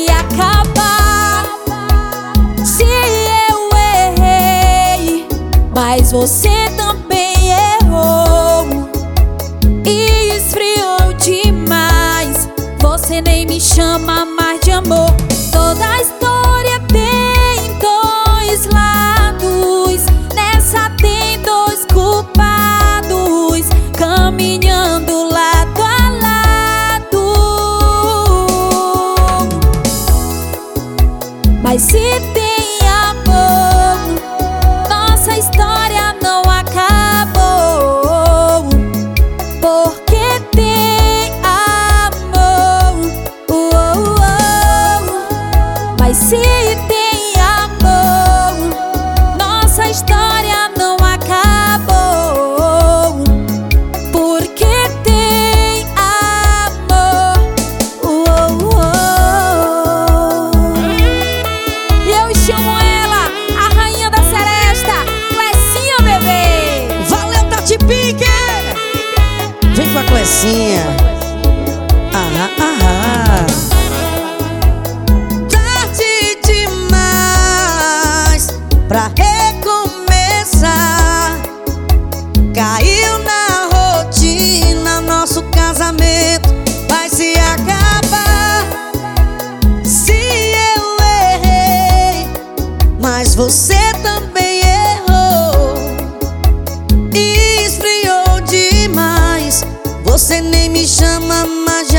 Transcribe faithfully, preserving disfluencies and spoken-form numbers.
se acabar. Se eu errei, mas você também errou e esfriou demais. Você nem me chama mais de amor. Toda a história tem dois lados, nessa tem dois culpados, caminhando lado a lado. Mas se tem amor, nossa história não acabou, porque tem amor. Oh, oh, oh. Mas se tem amor, nossa história não acabou, porque tem amor. Oh, oh, oh. E eu chamo ela, a rainha da seresta, Clecinha, bebê. Valeu, Tati Pique! Vem com a Clecinha. Ah, ah, ah. Tarde demais pra recomeçar. Caiu na rotina, nosso casamento vai se acabar. Se eu errei, mas você também errou e esfriou demais. Você nem me chama mais